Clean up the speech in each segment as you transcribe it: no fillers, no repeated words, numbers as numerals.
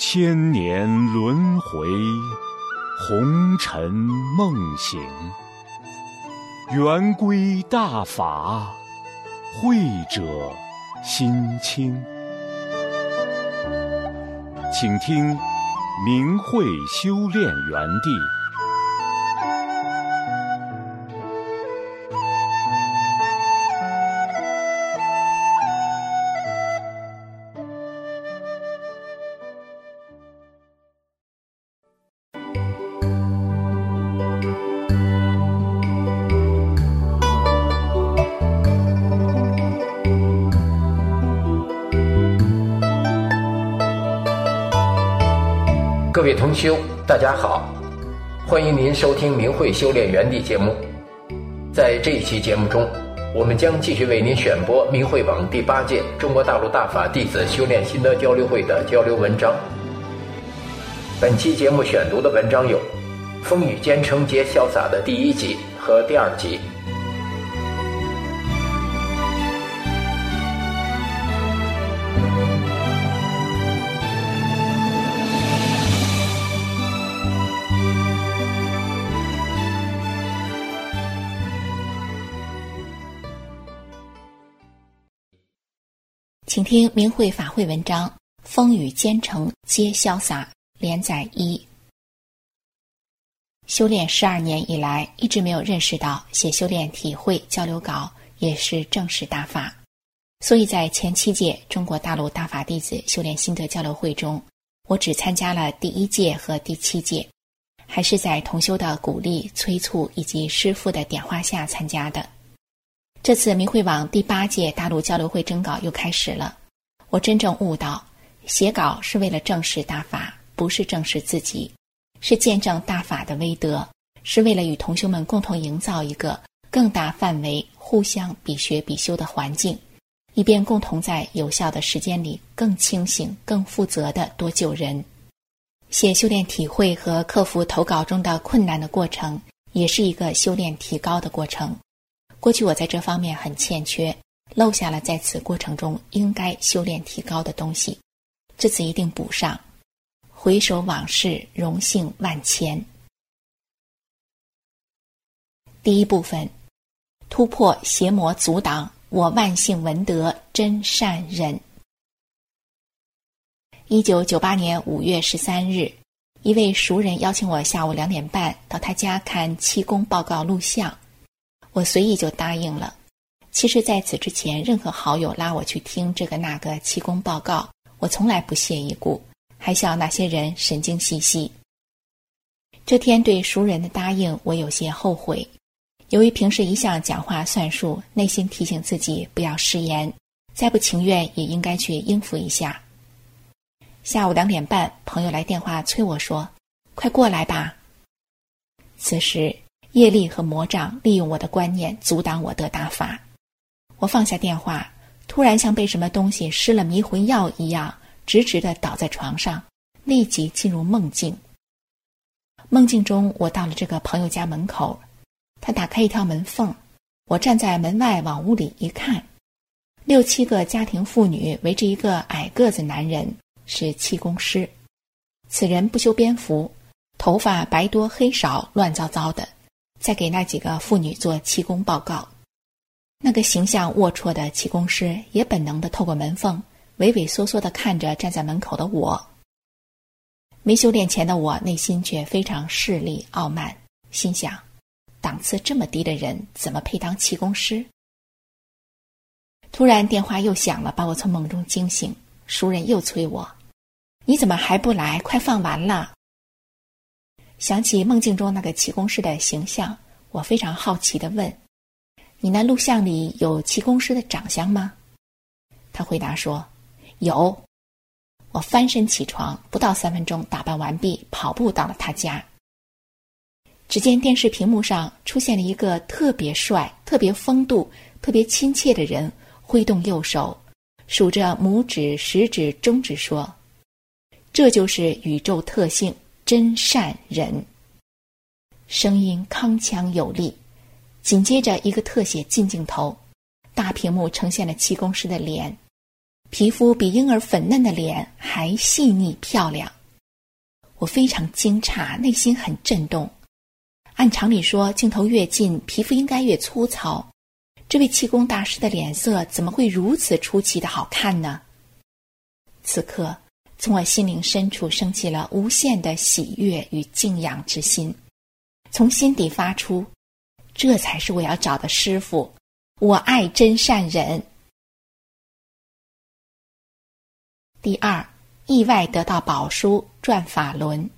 千年轮回，红尘梦醒。圆规大法，慧者心清。请听明慧修炼园地。 各位同修，大家好，欢迎您收听明慧修炼园地节目。在这一期节目中，我们将继续为您选播明慧网第8届中国大陆大法弟子修炼心得交流会的交流文章。本期节目选读的文章有风雨兼程皆潇洒的第1集和第2集。 请听明慧法会文章《风雨兼程皆潇洒》连载1。修炼12年以来，一直没有认识到写修炼体会交流稿也是正式大法，所以在前7届中国大陆大法弟子修炼心得交流会中，我只参加了第1届和第7届，还是在同修的鼓励、催促以及师父的点化下参加的。这次明慧网第8届大陆交流会征稿又开始了，我真正悟到，写稿是为了正视大法，不是正视自己，是见证大法的威德，是为了与同修们共同营造一个更大范围、互相比学比修的环境，以便共同在有效的时间里更清醒、更负责地多救人。写修炼体会和克服投稿中的困难的过程，也是一个修炼提高的过程。过去我在这方面很欠缺，漏下了在此过程中应该修炼提高的东西，这次一定补上。回首往事，荣幸万千。第1部分，突破邪魔阻挡，我万幸闻得真善人。1998年5月13日，一位熟人邀请我下午2点半到他家看气功报告录像，我随意就答应了。其实在此之前，任何好友拉我去听这个那个气功报告，我从来不屑一顾，还笑那些人神经兮兮。这天对熟人的答应，我有些后悔。由于平时一向讲话算数，内心提醒自己不要失言，再不情愿也应该去应付一下。下午2点半，朋友来电话催我说：“快过来吧。”此时业力和魔障利用我的观念阻挡我得大法。我放下电话，突然像被什么东西施了迷魂药一样，直直地倒在床上，立即进入梦境。梦境中，我到了这个朋友家门口，他打开一条门缝，我站在门外往屋里一看，6、7个家庭妇女围着一个矮个子男人，是气功师。此人不修边幅，头发白多黑少，乱糟糟的，在给那几个妇女做气功报告。那个形象龌龊的气功师也本能地透过门缝畏畏缩缩地看着站在门口的我。没修炼前的我内心却非常势利傲慢，心想档次这么低的人怎么配当气功师？突然电话又响了，把我从梦中惊醒，熟人又催我：“你怎么还不来？快放完了。”想起梦境中那个气功师的形象，我非常好奇地问：“你那录像里有气功师的长相吗？”他回答说：“有。”我翻身起床，不到3分钟打扮完毕，跑步到了他家。只见电视屏幕上出现了一个特别帅、特别风度、特别亲切的人，挥动右手，数着拇指、食指、中指说：“这就是宇宙特性真善人。”声音铿锵有力。紧接着一个特写近镜头，大屏幕呈现了气功师的脸，皮肤比婴儿粉嫩的脸还细腻漂亮， 我非常惊诧，内心很震动。按常理说，镜头越近，皮肤应该越粗糙。这位气功大师的脸色怎么会如此出奇的好看呢？此刻，从我心灵深处升起了无限的喜悦与敬仰之心，从心底发出，这才是我要找的师父，我爱真善忍。第二，意外得到宝书转法轮。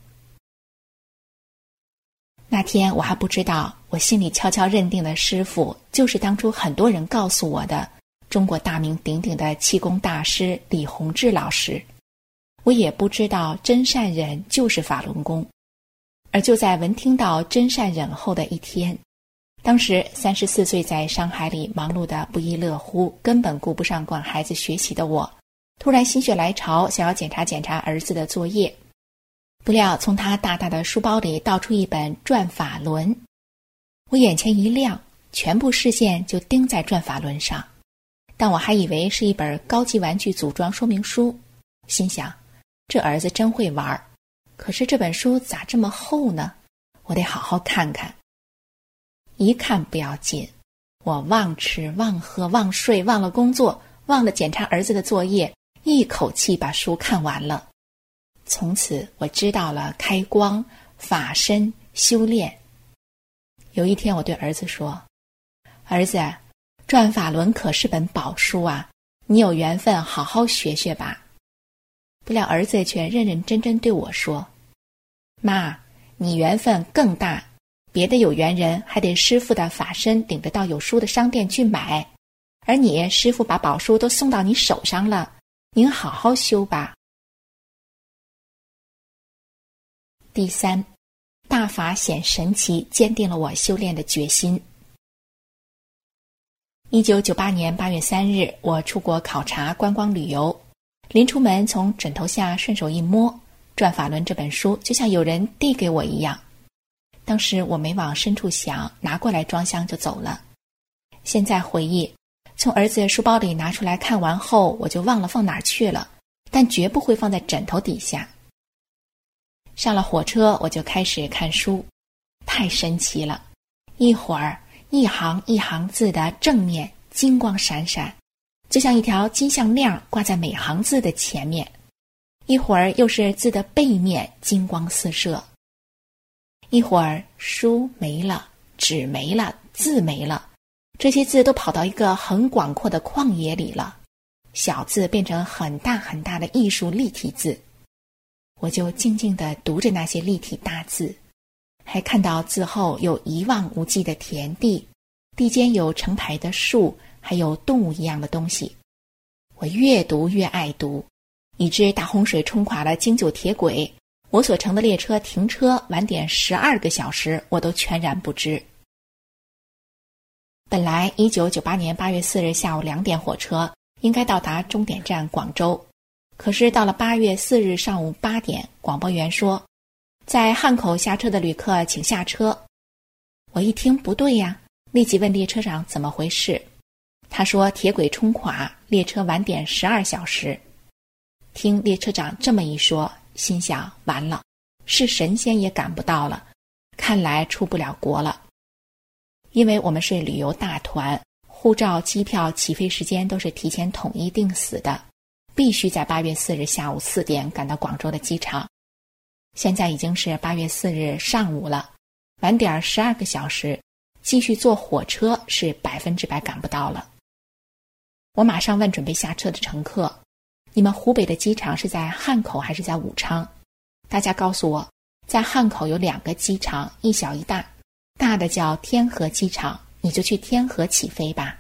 那天我还不知道，我心里悄悄认定的师父就是当初很多人告诉我的中国大名鼎鼎的气功大师李洪志老师。我也不知道真善忍就是法轮功。而就在闻听到真善忍后的一天，当时34岁在上海里忙碌得不亦乐乎，根本顾不上管孩子学习的我，突然心血来潮，想要检查检查儿子的作业。不料从他大大的书包里倒出一本转法轮，我眼前一亮，全部视线就盯在转法轮上。但我还以为是一本高级玩具组装说明书，心想这儿子真会玩，可是这本书咋这么厚呢？我得好好看看。一看不要紧，我忘吃忘喝忘睡，忘了工作，忘了检查儿子的作业，一口气把书看完了。从此我知道了开光、法身、修炼。有一天我对儿子说，儿子，转法轮可是本宝书啊，你有缘分好好学学吧。不料儿子却认认真真对我说，妈，你缘分更大，别的有缘人还得师父的法身领着到有书的商店去买，而你师父把宝书都送到你手上了，您好好修吧。第三，大法显神奇，坚定了我修炼的决心。1998年8月3日，我出国考察观光旅游，临出门从枕头下顺手一摸，转法轮这本书就像有人递给我一样。当时我没往深处想，拿过来装箱就走了。现在回忆，从儿子书包里拿出来看完后，我就忘了放哪儿去了，但绝不会放在枕头底下。上了火车，我就开始看书，太神奇了。一会儿，一行一行字的正面金光闪闪，就像一条金项链挂在每行字的前面；一会儿又是字的背面金光四射；一会儿书没了，纸没了，字没了，这些字都跑到一个很广阔的旷野里了，小字变成很大很大的艺术立体字。我就静静地读着那些立体大字，还看到字后有一望无际的田地，地间有成排的树，还有动物一样的东西。我越读越爱读，以致大洪水冲垮了京九铁轨，我所乘的列车停车晚点12个小时，我都全然不知。本来1998年8月4日下午2点火车应该到达终点站广州，可是到了8月4日上午8点，广播员说，在汉口下车的旅客请下车。我一听不对呀，立即问列车长怎么回事。他说铁轨冲垮，列车晚点12小时。听列车长这么一说，心想完了，是神仙也赶不到了，看来出不了国了。因为我们是旅游大团，护照、机票、起飞时间都是提前统一定死的，必须在8月4日下午4点赶到广州的机场。现在已经是8月4日上午了，晚点12个小时，继续坐火车是100%赶不到了。我马上问准备下车的乘客，你们湖北的机场是在汉口还是在武昌？大家告诉我，在汉口有2个机场，一小一大，大的叫天河机场，你就去天河起飞吧。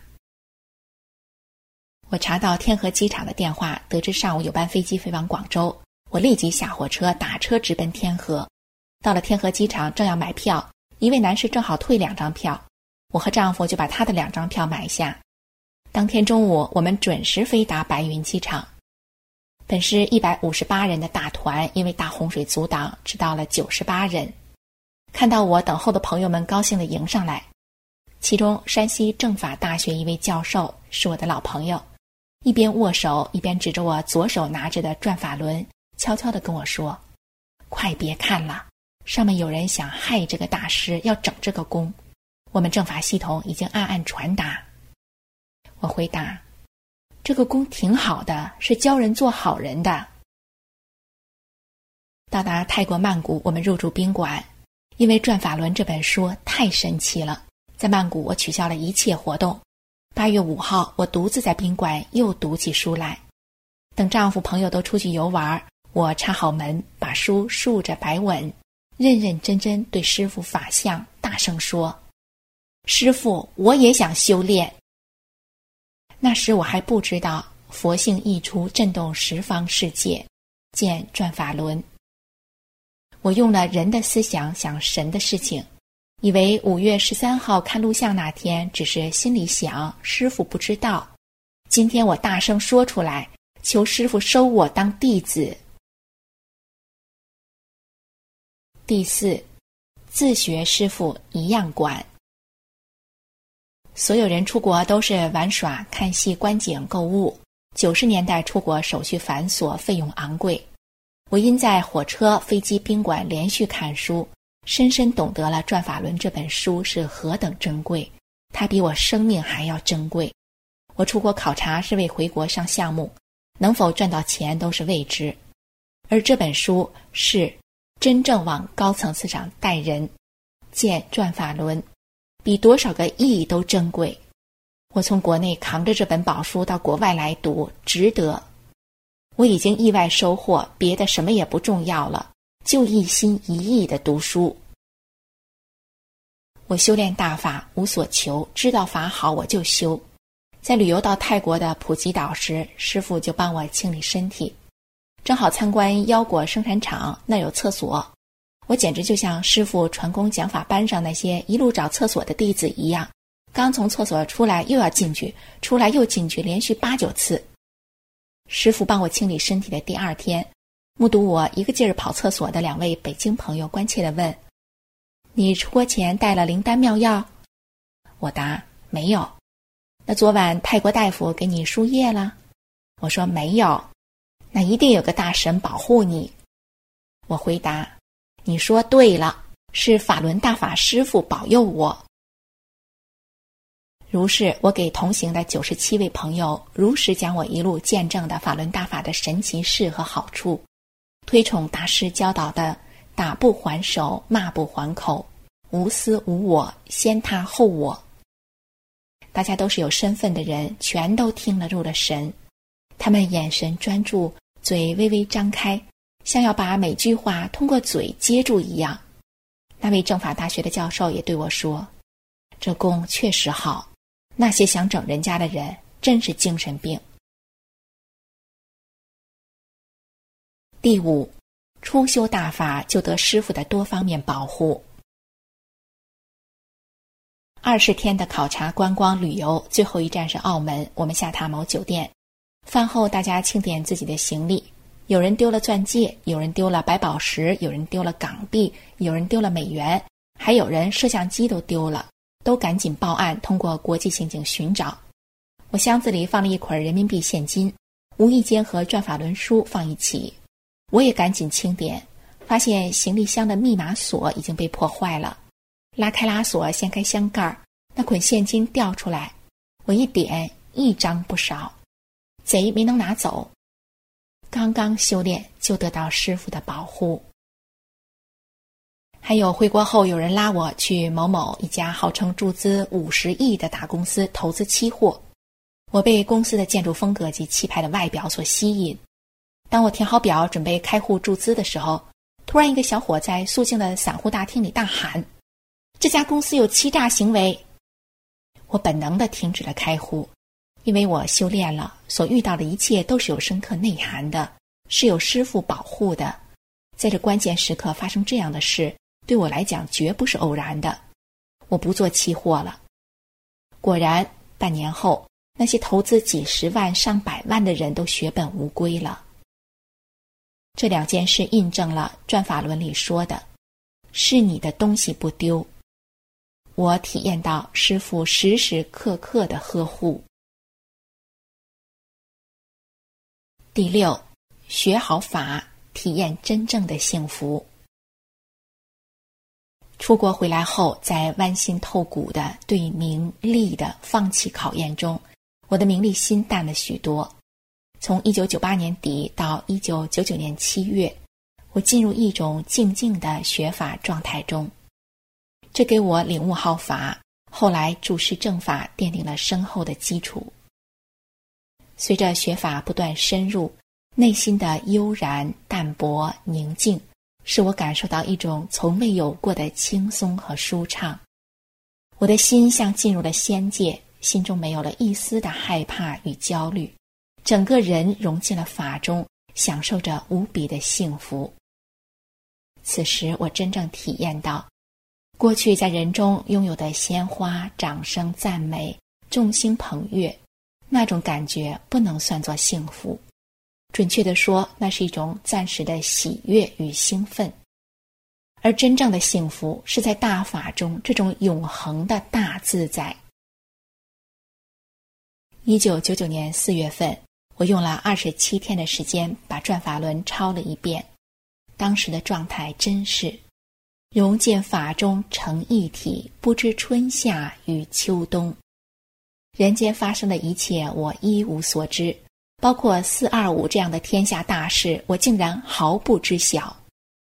我查到天河机场的电话，得知上午有班飞机飞往广州，我立即下火车打车直奔天河。到了天河机场正要买票，一位男士正好退2张票，我和丈夫就把他的2张票买下。当天中午我们准时飞达白云机场。本是158人的大团，因为大洪水阻挡，只到了98人。看到我，等候的朋友们高兴地迎上来，其中山西政法大学一位教授是我的老朋友，一边握手一边指着我左手拿着的转法轮，悄悄地跟我说， 快别看了，上面有人想害这个大师，要整这个功，我们政法系统已经暗暗传达。我回答，这个功挺好的，是教人做好人的。到达泰国曼谷，我们入住宾馆，因为《转法轮》这本书太神奇了，在曼谷我取消了一切活动。8月5号，我独自在宾馆又读起书来。等丈夫朋友都出去游玩，我插好门，把书竖着摆稳，认认真真对师父法相大声说，师父，我也想修炼。那时我还不知道佛性溢出，震动十方世界，见转法轮。我用了人的思想想神的事情，以为5月13号看录像那天只是心里想，师父不知道。今天我大声说出来，求师父收我当弟子。第4，自学师父一样管。所有人出国都是玩耍、看戏、观景、购物。90年代出国手续繁琐，费用昂贵。我因在火车、飞机、宾馆连续看书，深深懂得了《转法轮》这本书是何等珍贵，它比我生命还要珍贵。我出国考察是为回国上项目，能否赚到钱都是未知。而这本书是真正往高层次上带人，见《转法轮》，比多少个亿都珍贵。我从国内扛着这本宝书到国外来读，值得。我已经意外收获，别的什么也不重要了，就一心一意地读书。我修炼大法无所求，知道法好我就修。在旅游到泰国的普吉岛时，师父就帮我清理身体，正好参观腰果生产厂，那有厕所。我简直就像师父传功讲法班上那些一路找厕所的弟子一样，刚从厕所出来又要进去，出来又进去，连续8、9次。师父帮我清理身体的第2天，目睹我一个劲儿跑厕所的2位北京朋友关切地问，你出国前带了灵丹妙药？我答，没有。那昨晚泰国大夫给你输液了？我说没有。那一定有个大神保护你。我回答，你说对了，是法轮大法师父保佑我。如是，我给同行的97位朋友如实讲我一路见证的法轮大法的神奇事和好处，推崇大师教导的打不还手，骂不还口，无私无我，先他后我。大家都是有身份的人，全都听了入了神。他们眼神专注，嘴微微张开，像要把每句话通过嘴接住一样。那位政法大学的教授也对我说，这功确实好，那些想整人家的人真是精神病。第5，初修大法就得师父的多方面保护。20天的考察观光旅游，最后一站是澳门，我们下榻某酒店。饭后大家清点自己的行李，有人丢了钻戒，有人丢了白宝石，有人丢了港币，有人丢了美元，还有人摄像机都丢了，都赶紧报案，通过国际刑警寻找。我箱子里放了一捆人民币现金，无意间和转法轮书放一起。我也赶紧清点，发现行李箱的密码锁已经被破坏了。拉开拉锁，掀开箱盖，那捆现金掉出来，我一点，1张不少，贼没能拿走。刚刚修炼就得到师父的保护。还有回国后有人拉我去某某一家号称注资50亿的大公司投资期货，我被公司的建筑风格及气派的外表所吸引。当我填好表准备开户注资的时候，突然一个小伙在肃静的散户大厅里大喊，这家公司有欺诈行为。我本能地停止了开户，因为我修炼了，所遇到的一切都是有深刻内涵的，是有师父保护的。在这关键时刻发生这样的事，对我来讲绝不是偶然的。我不做期货了。果然半年后，那些投资几十万上百万的人都血本无归了。这2件事印证了转法轮里说的，是你的东西不丢。我体验到师父时时刻刻的呵护。第6，学好法体验真正的幸福。出国回来后，在剜心透骨的对名利的放弃考验中，我的名利心淡了许多。从1998年底到1999年7月，我进入一种静静的学法状态中，这给我领悟好法，后来注释正法奠定了深厚的基础。随着学法不断深入，内心的悠然、淡泊、宁静，使我感受到一种从未有过的轻松和舒畅。我的心像进入了仙界，心中没有了一丝的害怕与焦虑，整个人融进了法中，享受着无比的幸福。此时我真正体验到，过去在人中拥有的鲜花、掌声、赞美、众星捧月，那种感觉不能算作幸福。准确地说，那是一种暂时的喜悦与兴奋，而真正的幸福是在大法中这种永恒的大自在。1999年4月份，我用了27天的时间把转法轮抄了一遍，当时的状态真是融进法中成一体，不知春夏与秋冬。人间发生的一切我一无所知，包括425这样的天下大事，我竟然毫不知晓。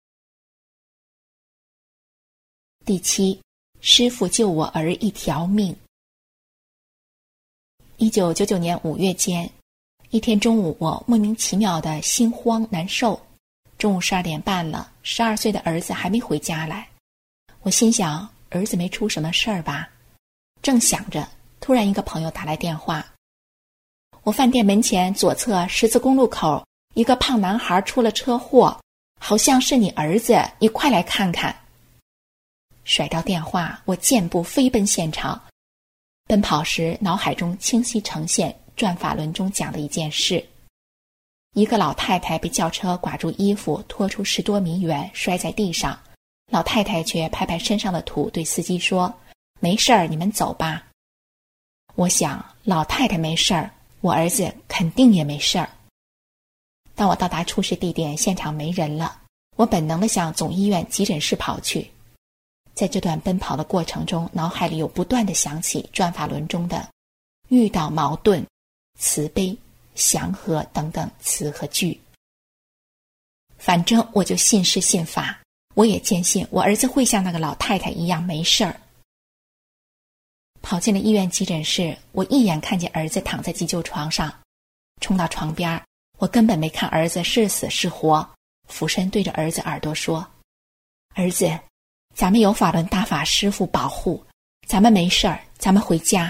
第7，师父救我儿一条命。1999年5月间，一天中午，我莫名其妙的心慌难受。中午12点半了，12岁的儿子还没回家来。我心想，儿子没出什么事儿吧？正想着，突然一个朋友打来电话，我饭店门前左侧十字公路口，一个胖男孩出了车祸，好像是你儿子，你快来看看。甩掉电话，我健步飞奔现场。奔跑时，脑海中清晰呈现转法轮中讲的一件事：一个老太太被轿车刮住衣服，拖出10多米远，摔在地上。老太太却拍拍身上的土，对司机说：“没事儿，你们走吧。”我想，老太太没事儿，我儿子肯定也没事儿。当我到达出事地点，现场没人了，我本能地向总医院急诊室跑去。在这段奔跑的过程中，脑海里有不断地想起转法轮中的遇到矛盾、慈悲、祥和等等词和句。反正我就信师信法，我也坚信我儿子会像那个老太太一样没事儿。跑进了医院急诊室，我一眼看见儿子躺在急救床上，冲到床边，我根本没看儿子是死是活，俯身对着儿子耳朵说：“儿子，咱们有法轮大法师父保护，咱们没事儿，咱们回家。”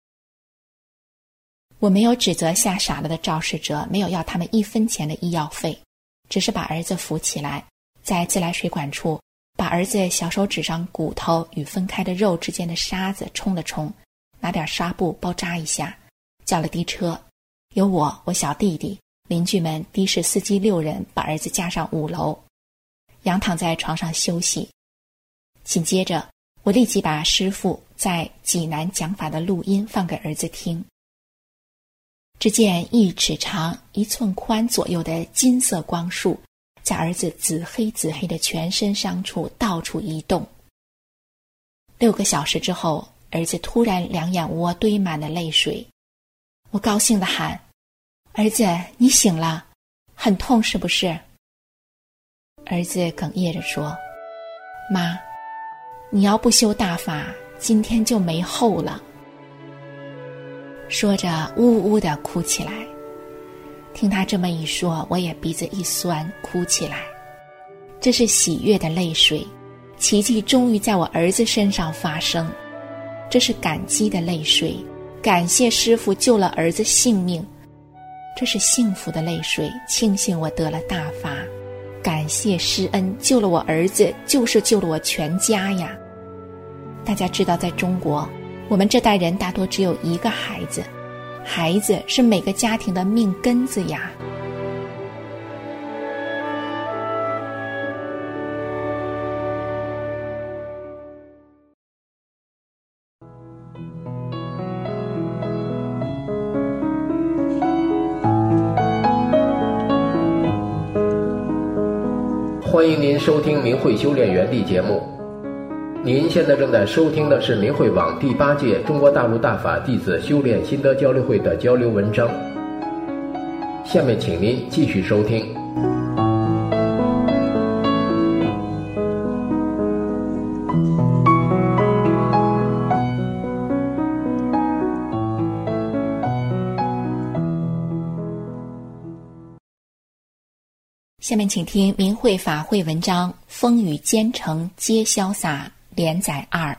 我没有指责吓傻了的肇事者，没有要他们1分钱的医药费，只是把儿子扶起来，在自来水管处把儿子小手指上骨头与分开的肉之间的沙子冲了冲，拿点纱布包扎一下，叫了的车，由我小弟弟、邻居们的士司机6人把儿子架上5楼，仰躺在床上休息。紧接着，我立即把师父在济南讲法的录音放给儿子听。只见1尺长、1寸宽左右的金色光束在儿子紫黑的全身上处到处移动。6个小时之后，儿子突然2眼窝堆满了泪水。我高兴地喊：“儿子，你醒了，很痛是不是？”儿子哽咽着说：“妈，你要不修大法，今天就没后了。”说着呜呜地哭起来。听他这么一说，我也鼻子一酸，哭起来。这是喜悦的泪水，奇迹终于在我儿子身上发生。这是感激的泪水，感谢师父救了儿子性命。这是幸福的泪水，庆幸我得了大法，感谢师恩救了我儿子，就是救了我全家呀。大家知道，在中国，我们这代人大多只有1个孩子，孩子是每个家庭的命根子呀。 欢迎您收听明慧修炼园地节目。您现在正在收听的是明慧网第8届中国大陆大法弟子修炼心得交流会的交流文章。下面请您继续收听。 下面请听明慧法会文章《风雨兼程皆潇洒》连载2。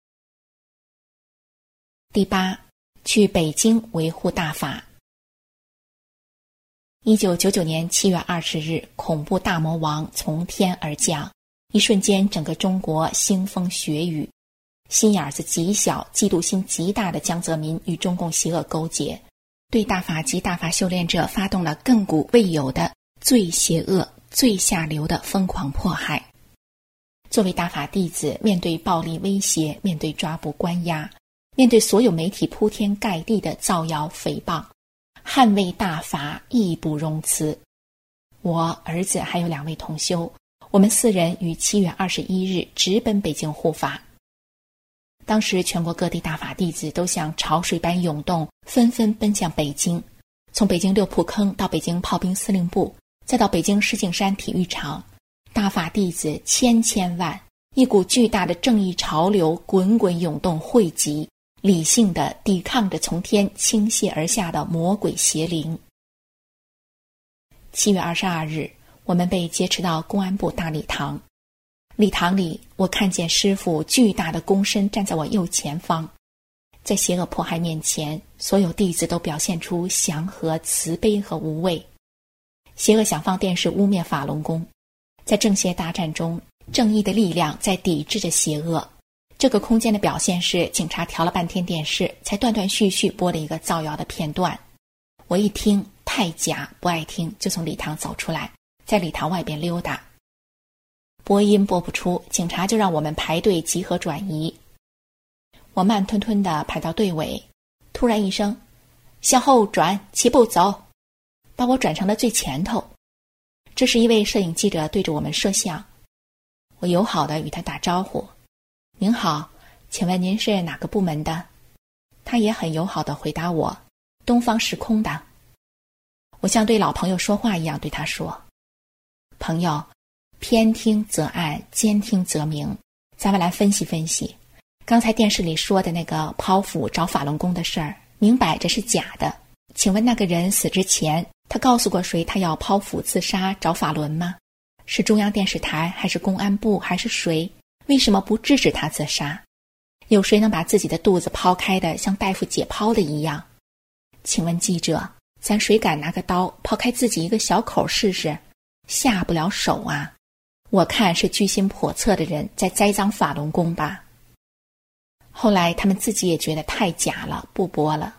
第8，去北京维护大法。1999年7月20日，恐怖大魔王从天而降，一瞬间整个中国腥风血雨。心眼子极小、嫉妒心极大的江泽民与中共邪恶勾结，对大法及大法修炼者发动了亘古未有的最邪恶、最下流的疯狂迫害。作为大法弟子，面对暴力威胁，面对抓捕关押，面对所有媒体铺天盖地的造谣诽谤，捍卫大法义不容辞。我儿子还有2位同修，我们4人于7月21日直奔北京护法。当时全国各地大法弟子都像潮水般涌动，纷纷奔向北京，从北京六铺坑到北京炮兵司令部，再到北京石景山体育场，大法弟子千万，一股巨大的正义潮流滚滚涌动汇集，理性地抵抗着从天倾泻而下的魔鬼邪灵。7月22日，我们被劫持到公安部大礼堂。礼堂里，我看见师父巨大的躬身站在我右前方。在邪恶迫害面前，所有弟子都表现出祥和、慈悲和无畏。邪恶想放电视污蔑法轮功，在正邪大战中，正义的力量在抵制着邪恶。这个空间的表现是，警察调了半天电视，才断断续续播了一个造谣的片段。我一听太假，不爱听，就从礼堂走出来，在礼堂外边溜达。播音播不出，警察就让我们排队集合转移。我慢吞吞地排到队尾，突然一声向后转，齐步走，把我转成了最前头。这是一位摄影记者对着我们摄像。我友好地与他打招呼，您好，请问您是哪个部门的？他也很友好地回答我，东方时空的。我像对老朋友说话一样对他说，朋友，偏听则暗，兼听则明，咱们来分析分析刚才电视里说的那个剖腹找法轮功的事儿，明摆着是假的。请问那个人死之前，他告诉过谁他要剖腹自杀找法轮吗？是中央电视台还是公安部还是谁？为什么不制止他自杀？有谁能把自己的肚子剖开的像大夫解剖的一样？请问记者，咱谁敢拿个刀剖开自己一个小口试试？下不了手啊！我看是居心叵测的人在栽赃法轮功吧。后来他们自己也觉得太假了，不播了。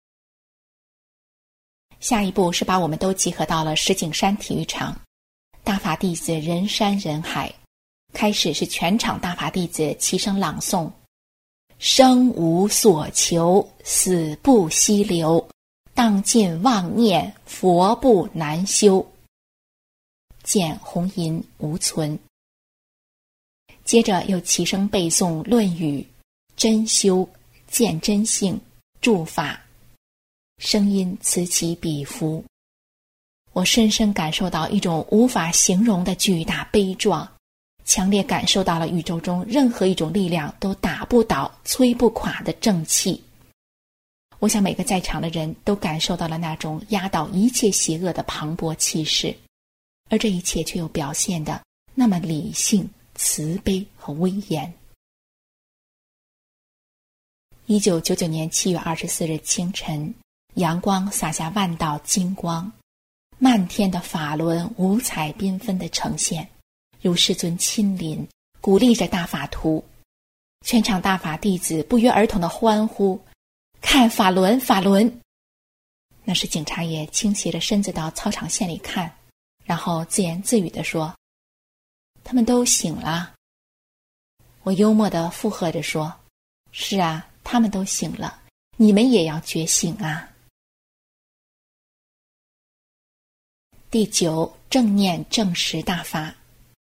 下一步是把我们都集合到了石景山体育场，大法弟子人山人海。开始是全场大法弟子齐声朗诵：生无所求，死不息留，当尽妄念，佛不难修。见红银无存。接着又齐声背诵《论语》：真修，见真性，助法。声音此起彼伏，我深深感受到一种无法形容的巨大悲壮，强烈感受到了宇宙中任何一种力量都打不倒、摧不垮的正气。我想每个在场的人都感受到了那种压倒一切邪恶的磅礴气势，而这一切却又表现得那么理性、慈悲和威严。1999年7月24日清晨，阳光洒下万道金光，漫天的法轮五彩缤纷地呈现，如师尊亲临，鼓励着大法徒。全场大法弟子不约而同地欢呼：看法轮，法轮！那时警察也倾斜着身子到操场线里看，然后自言自语地说：他们都醒了。我幽默地附和着说：是啊，他们都醒了，你们也要觉醒啊。第9，正念正实大法。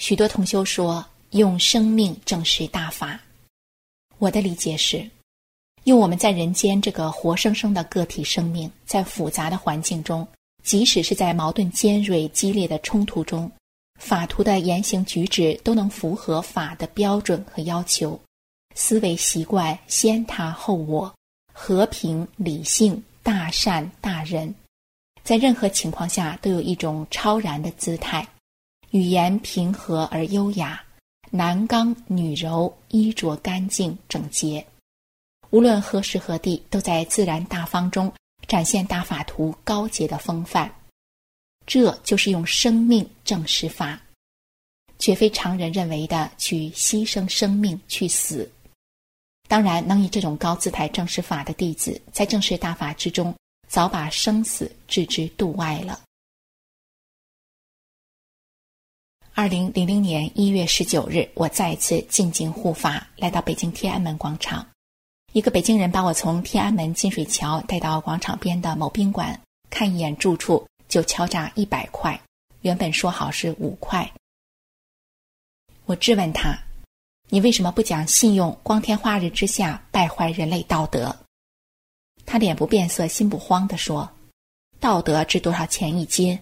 许多同修说用生命证实大法，我的理解是用我们在人间这个活生生的个体生命，在复杂的环境中，即使是在矛盾尖锐激烈的冲突中，法徒的言行举止都能符合法的标准和要求，思维习惯先他后我，和平理性大善大仁，在任何情况下都有一种超然的姿态，语言平和而优雅，男刚女柔，衣着干净整洁，无论何时何地都在自然大方中展现大法徒高洁的风范。这就是用生命证实法，绝非常人认为的去牺牲生命去死。当然，能以这种高姿态证实法的弟子，在证实大法之中，早把生死置之度外了。2000年1月19日，我再次进京护法，来到北京天安门广场。一个北京人把我从天安门金水桥带到广场边的某宾馆，看一眼住处就敲诈100块，原本说好是5块。我质问他，你为什么不讲信用，光天化日之下败坏人类道德？他脸不变色心不慌地说，道德值多少钱一斤？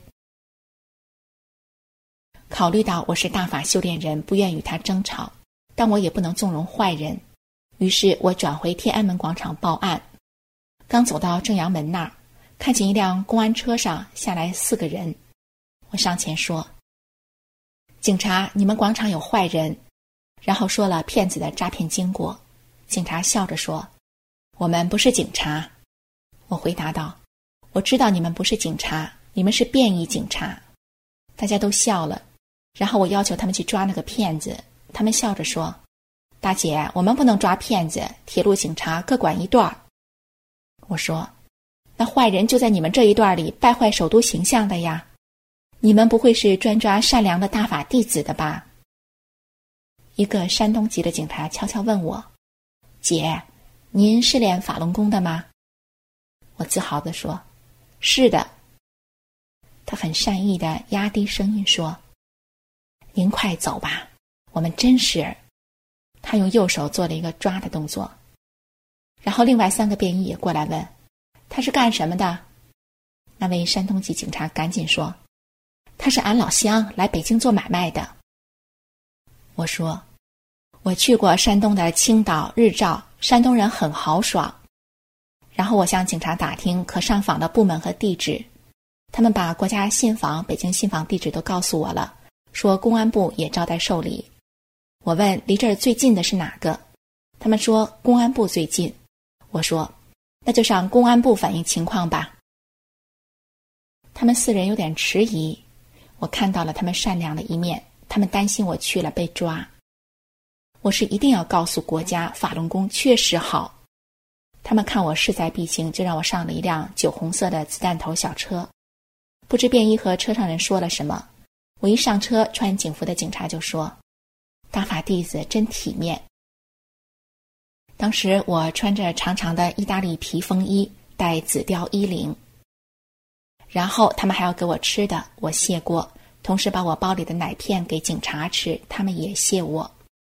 考虑到我是大法修炼人，不愿与他争吵，但我也不能纵容坏人，于是我转回天安门广场报案。刚走到正阳门那儿，看见一辆公安车上下来4个人，我上前说，警察，你们广场有坏人，然后说了骗子的诈骗经过。警察笑着说，我们不是警察。我回答道，我知道你们不是警察，你们是便衣警察。大家都笑了，然后我要求他们去抓那个骗子，他们笑着说，大姐，我们不能抓骗子，铁路警察各管一段。我说，那坏人就在你们这一段里败坏首都形象的呀，你们不会是专抓善良的大法弟子的吧？一个山东籍的警察悄悄问我，姐，您是练法轮功的吗？我自豪地说，是的。他很善意地压低声音说，您快走吧，我们真是。他用右手做了一个抓的动作，然后另外3个便衣也过来问，他是干什么的？那位山东籍警察赶紧说，他是俺老乡，来北京做买卖的。我说，我去过山东的青岛、日照，山东人很豪爽。然后我向警察打听可上访的部门和地址，他们把国家信访、北京信访地址都告诉我了，说公安部也招待受理。我问离这儿最近的是哪个，他们说公安部最近。我说，那就上公安部反映情况吧。他们4人有点迟疑，我看到了他们善良的一面，他们担心我去了被抓。我是一定要告诉国家法轮功确实好。他们看我势在必行，就让我上了一辆酒红色的子弹头小车。不知便衣和车上人说了什么，我一上车，穿警服的警察就说，大法弟子真体面。当时我穿着长长的意大利皮风衣，戴紫貂衣领。然后他们还要给我吃的，我谢过，同时把我包里的奶片给警察吃，他们也谢我。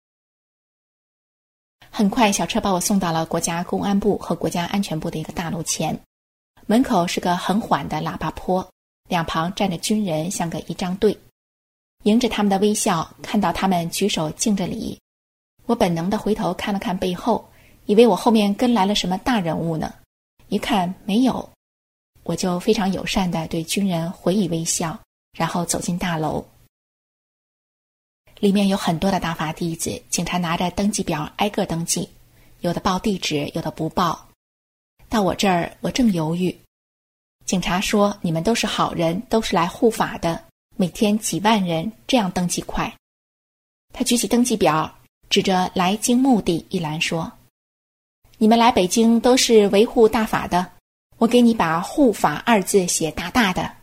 很快小车把我送到了国家公安部和国家安全部的一个大楼前，门口是个很缓的喇叭坡，两旁站着军人，像个仪仗队。迎着他们的微笑，看到他们举手敬着礼，我本能地回头看了看背后，以为我后面跟来了什么大人物呢，一看没有，我就非常友善地对军人回以微笑，然后走进大楼。里面有很多的大法弟子，警察拿着登记表挨个登记，有的报地址，有的不报。到我这儿，我正犹豫，警察说，你们都是好人，都是来护法的，每天几万人，这样登记快。他举起登记表，指着来京目的一栏说，你们来北京都是维护大法的，我给你把护法2字写大大的。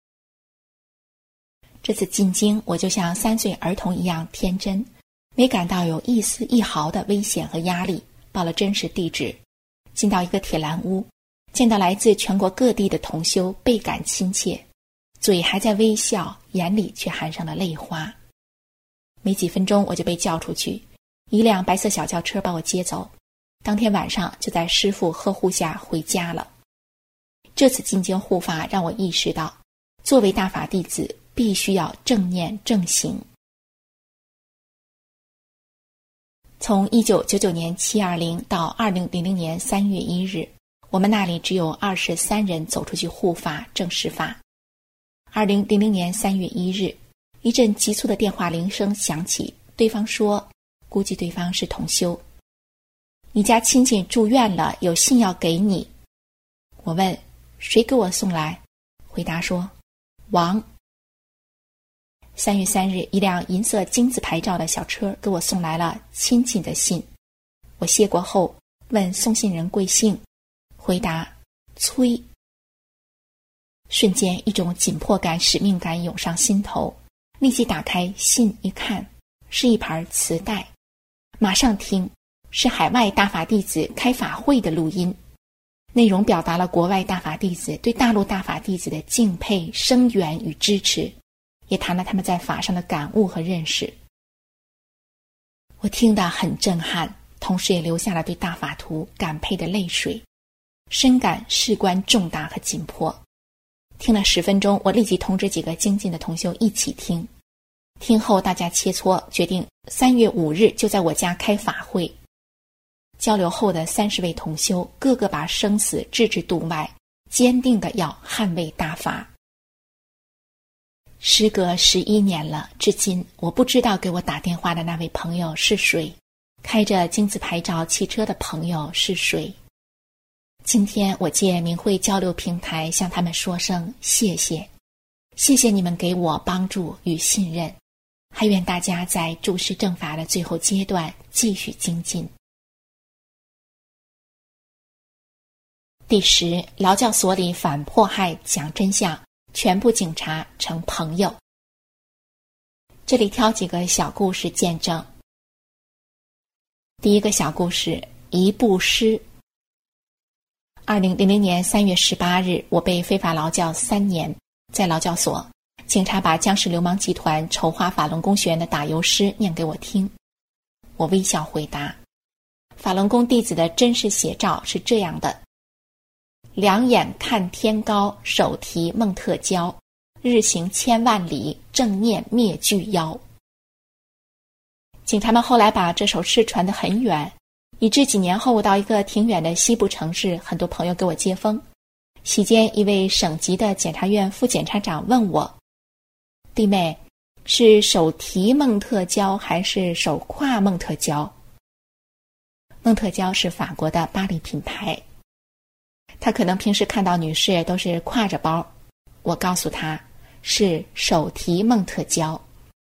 这次进京，我就像3岁儿童一样天真，没感到有一丝一毫的危险和压力，报了真实地址，进到一个铁栏屋，见到来自全国各地的同修，倍感亲切，嘴还在微笑，眼里却含上了泪花。 没几分钟我就被叫出去，一辆白色小轿车把我接走，当天晚上就在师父呵护下回家了。这次进京护法让我意识到，作为大法弟子必须要正念正行。从1999年720到2000年3月1日，我们那里只有23人走出去护法正实法。2000年3月1日，一阵急促的电话铃声响起，对方说，估计对方是同修，你家亲戚住院了，有信要给你。我问，谁给我送来？回答说，王。3月3日，一辆银色金字牌照的小车给我送来了亲戚的信。我谢过后问送信人贵姓，回答崔。瞬间一种紧迫感、使命感涌上心头，立即打开信一看，是一盘磁带，马上听，是海外大法弟子开法会的录音，内容表达了国外大法弟子对大陆大法弟子的敬佩、声援与支持，也谈了他们在法上的感悟和认识。我听得很震撼，同时也流下了对大法徒感佩的泪水，深感事关重大和紧迫。听了10分钟，我立即通知几个精进的同修一起听。听后大家切磋，决定3月5日就在我家开法会。交流后的30位同修，个个把生死置之度外，坚定地要捍卫大法。时隔11年了，至今我不知道给我打电话的那位朋友是谁，开着金字牌照汽车的朋友是谁。今天我借明慧交流平台向他们说声谢谢，谢谢你们给我帮助与信任，还愿大家在注释正法的最后阶段继续精进。第10，劳教所里反迫害讲真相，全部警察成朋友。这里挑几个小故事见证。第一个小故事，一部诗。2000年3月18日，我被非法劳教3年，在劳教所，警察把僵尸流氓集团筹划法轮功学员的打油诗念给我听。我微笑回答，法轮功弟子的真实写照是这样的：两眼看天高，手提孟特胶，日行千万里，正念灭巨妖。警察们后来把这首诗传得很远，以致几年后我到一个挺远的西部城市，很多朋友给我接风。席间一位省级的检察院副检察长问我，弟妹，是手提孟特胶还是手挎孟特胶？孟特胶是法国的巴黎品牌，他可能平时看到女士都是挎着包，我告诉他是手提孟特胶。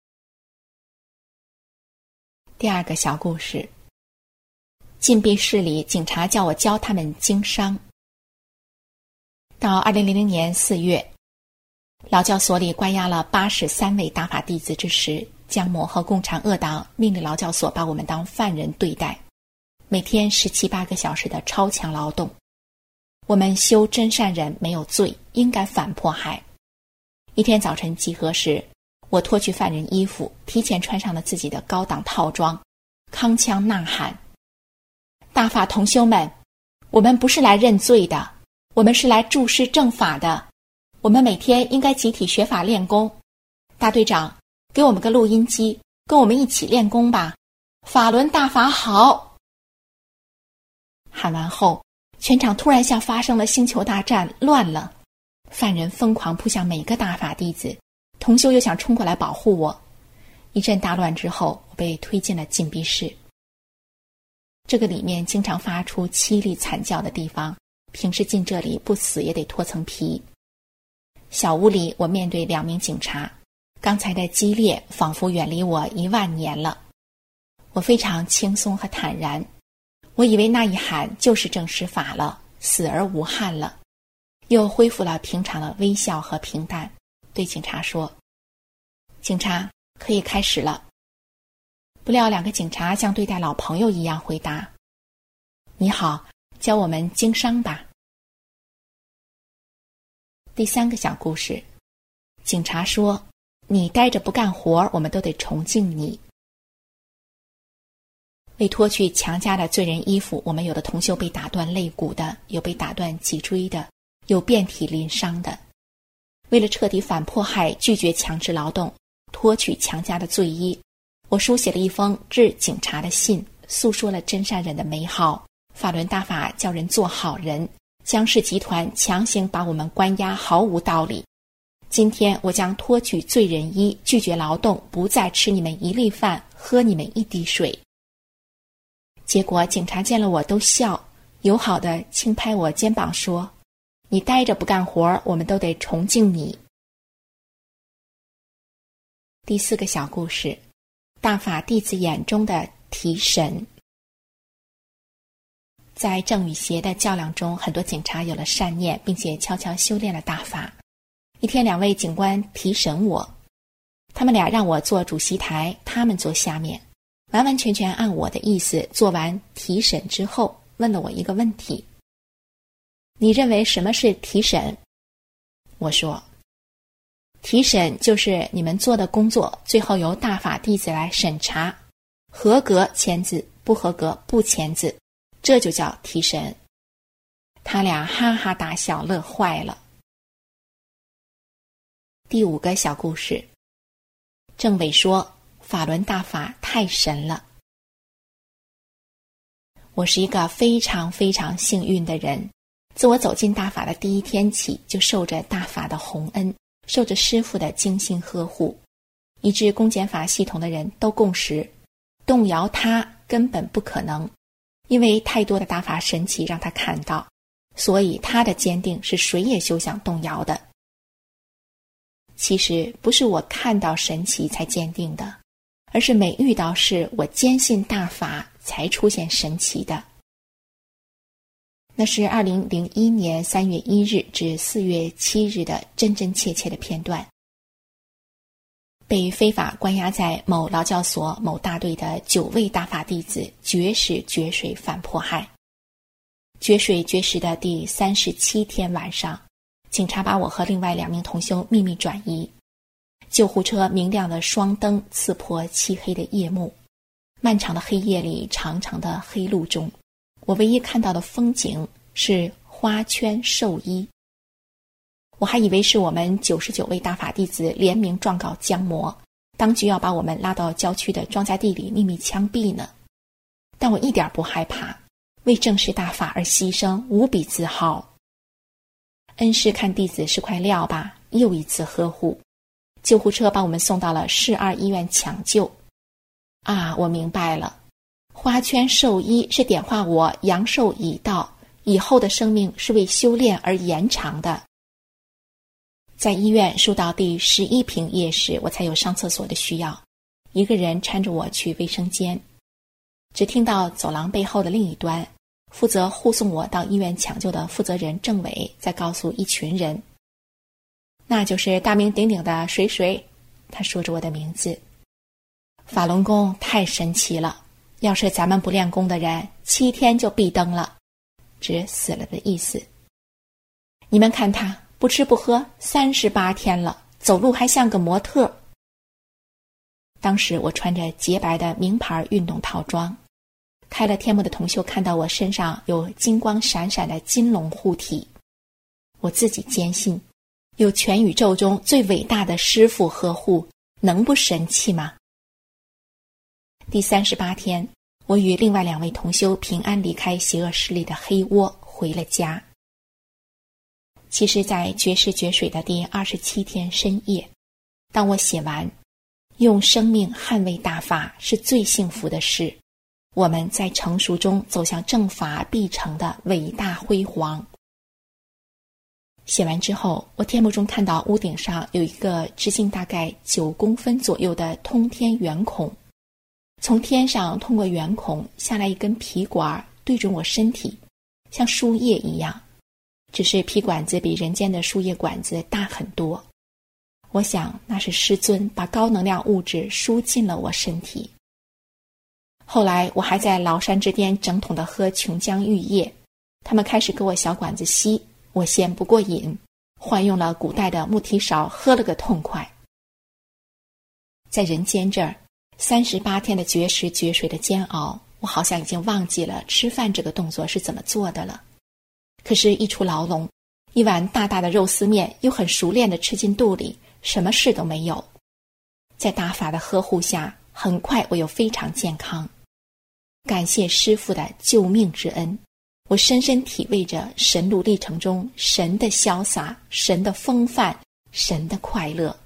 第二个小故事，禁闭室里警察叫我教他们经商。到2000年4月，劳教所里关押了83位大法弟子之时，江某和共产恶党命令劳教所把我们当犯人对待，每天17、18个小时的超强劳动。我们修真善忍没有罪，应该反迫害。一天早晨集合时，我脱去犯人衣服，提前穿上了自己的高档套装，铿锵呐喊，大法同修们，我们不是来认罪的，我们是来注释正法的，我们每天应该集体学法练功。大队长，给我们个录音机，跟我们一起练功吧，法轮大法好。喊完后，全场突然像发生了星球大战，乱了，犯人疯狂扑向每个大法弟子，同修又想冲过来保护我。一阵大乱之后，我被推进了禁闭室。这个里面经常发出凄厉惨叫的地方，平时进这里不死也得脱层皮。小屋里，我面对2名警察，刚才的激烈仿佛远离我1万年了。我非常轻松和坦然，我以为那一喊就是正实法了，死而无憾了，又恢复了平常的微笑和平淡，对警察说，警察，可以开始了。不料2个警察像对待老朋友一样回答，你好，教我们经商吧。第3个小故事，警察说，你待着不干活，我们都得崇敬你， 为脱去强加的罪人衣服，我们有的同修被打断肋骨的，有被打断脊椎的，有遍体鳞伤的。为了彻底反迫害，拒绝强制劳动，脱去强加的罪衣，我书写了一封致警察的信，诉说了真善忍的美好。法轮大法叫人做好人，江氏集团强行把我们关押毫无道理。今天我将脱去罪人衣，拒绝劳动，不再吃你们一粒饭，喝你们一滴水。结果警察见了我都笑，友好的轻拍我肩膀说，你待着不干活，我们都得崇敬你。第4个小故事，大法弟子眼中的提神。在正与邪的较量中，很多警察有了善念，并且悄悄修炼了大法。一天2位警官提审我，他们俩让我坐主席台，他们坐下面，完完全全按我的意思做完提审之后，问了我一个问题，你认为什么是提审？我说，提审就是你们做的工作，最后由大法弟子来审查，合格签字，不合格不签字，这就叫提审。他俩哈哈大笑，乐坏了。第5个小故事，政委说法轮大法太神了。我是一个非常非常幸运的人，自我走进大法的第一天起，就受着大法的洪恩，受着师父的精心呵护，以致公检法系统的人都共识，动摇他根本不可能，因为太多的大法神奇让他看到，所以他的坚定是谁也休想动摇的。其实不是我看到神奇才坚定的，而是每遇到事，我坚信大法才出现神奇的。那是2001年3月1日至4月7日的真真切切的片段。被非法关押在某劳教所某大队的9位大法弟子绝食绝水反迫害。绝水绝食的第37天晚上，警察把我和另外2名同修秘密转移，救护车明亮的双灯刺破漆黑的夜幕，漫长的黑夜里，长长的黑路中，我唯一看到的风景是花圈寿衣。我还以为是我们99位大法弟子联名状告江魔，当局要把我们拉到郊区的庄稼地里秘密枪毙呢。但我一点不害怕，为正视大法而牺牲，无比自豪。恩师看弟子是块料吧，又一次呵护。救护车把我们送到了市2医院抢救。啊，我明白了，花圈寿衣是点化我阳寿已到，以后的生命是为修炼而延长的。在医院输到第11瓶液时，我才有上厕所的需要，一个人搀着我去卫生间。只听到走廊背后的另一端，负责护送我到医院抢救的负责人政委在告诉一群人，那就是大名鼎鼎的谁谁，他说着我的名字。法轮功太神奇了，要是咱们不练功的人7天就闭灯了，指死了的意思。你们看他不吃不喝38天了，走路还像个模特。当时我穿着洁白的名牌运动套装，开了天目的同修看到我身上有金光闪闪的金龙护体，我自己坚信，有全宇宙中最伟大的师父呵护，能不神气吗？第38天，我与另外2位同修平安离开邪恶势力的黑窝，回了家。其实在绝食绝水的第27天深夜，当我写完用生命捍卫大法是最幸福的事，我们在成熟中走向正法必成的伟大辉煌。写完之后，我天幕中看到屋顶上有一个直径大概9公分左右的通天圆孔，从天上通过圆孔下来一根皮管，对准我身体，像输液一样，只是皮管子比人间的输液管子大很多。我想那是师尊把高能量物质输进了我身体。后来我还在崂山之巅整桶的喝琼浆玉液，他们开始给我小管子吸，我嫌不过瘾，换用了古代的木提勺喝了个痛快。在人间这儿，38天的绝食绝水的煎熬， 我好像已经忘记了吃饭这个动作是怎么做的了。可是一出牢笼，一碗大大的肉丝面又很熟练地吃进肚里，什么事都没有。在大法的呵护下，很快我又非常健康。感谢师父的救命之恩，我深深体味着神路历程中神的潇洒、神的风范、神的快乐。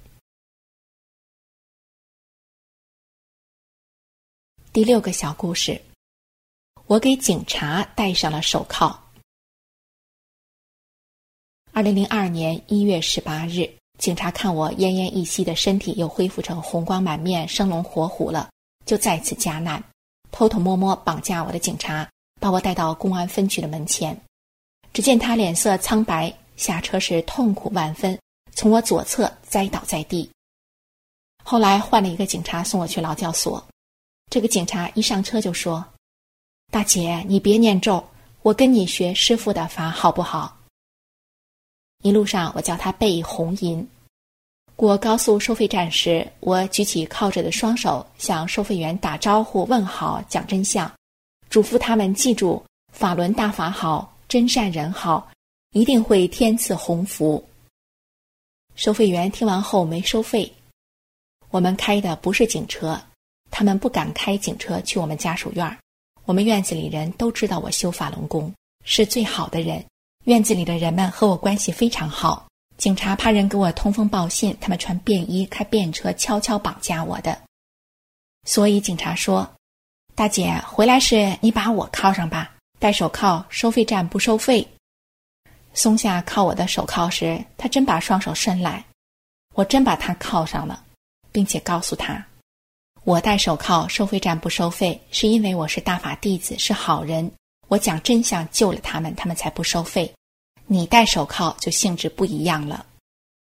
第6个小故事，我给警察戴上了手铐。2002年1月18日，警察看我奄奄一息的身体又恢复成红光满面、生龙活虎了，就再次加难，偷偷摸摸绑架我的警察，把我带到公安分局的门前。只见他脸色苍白，下车时痛苦万分，从我左侧栽倒在地。后来换了一个警察送我去劳教所，这个警察一上车就说：“大姐，你别念咒，我跟你学师父的法好不好？”一路上我叫他背红银。过高速收费站时，我举起铐着的双手，向收费员打招呼问好，讲真相，嘱咐他们记住法轮大法好，真善人好，一定会天赐鸿福。收费员听完后没收费。我们开的不是警车，他们不敢开警车去我们家属院。我们院子里人都知道我修法轮功，是最好的人，院子里的人们和我关系非常好。警察怕人给我通风报信，他们穿便衣开便车悄悄绑架我的。所以警察说：“大姐，回来时你把我铐上吧，戴手铐，收费站不收费。”松下铐我的手铐时，他真把双手伸来，我真把他铐上了，并且告诉他：“我戴手铐，收费站不收费，是因为我是大法弟子，是好人，我讲真相救了他们，他们才不收费。你戴手铐就性质不一样了。”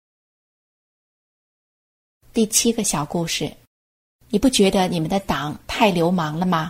第7个小故事，你不觉得你们的党太流氓了吗？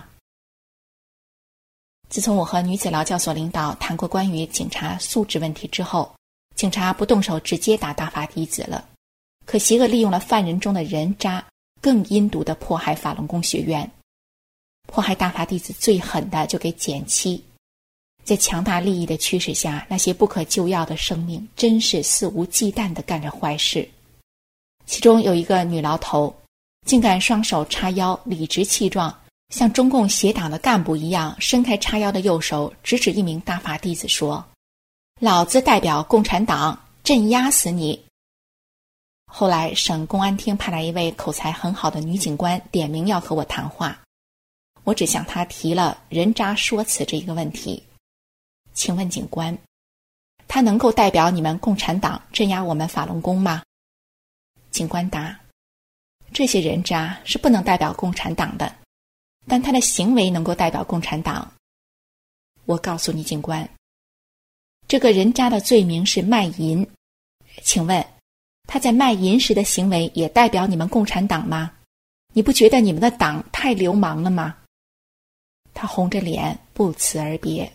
自从我和女子劳教所领导谈过关于警察素质问题之后，警察不动手直接打大法弟子了，可邪恶利用了犯人中的人渣，更阴毒地迫害法轮功学员。迫害大法弟子最狠的就给减期。在强大利益的驱使下，那些不可救药的生命真是肆无忌惮地干着坏事。其中有一个女牢头，竟敢双手叉腰，理直气壮，像中共邪党的干部一样，伸开叉腰的右手，直指一名大法弟子说：“老子代表共产党，镇压死你！”后来省公安厅派来一位口才很好的女警官，点名要和我谈话。我只向她提了人渣说辞这一个问题。请问警官，他能够代表你们共产党镇压我们法轮功吗？警官答：这些人渣是不能代表共产党的，但他的行为能够代表共产党。我告诉你，警官，这个人渣的罪名是卖淫，请问他在卖淫时的行为也代表你们共产党吗？你不觉得你们的党太流氓了吗？他红着脸不辞而别。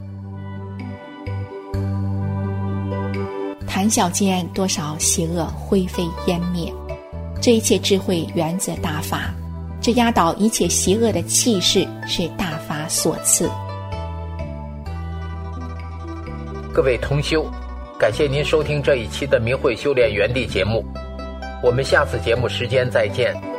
谈笑间，多少邪恶灰飞烟灭。这一切智慧源自大法，这压倒一切邪恶的气势是大法所赐。 各位同修，感谢您收听这一期的明慧修炼园地节目，我们下次节目时间再见。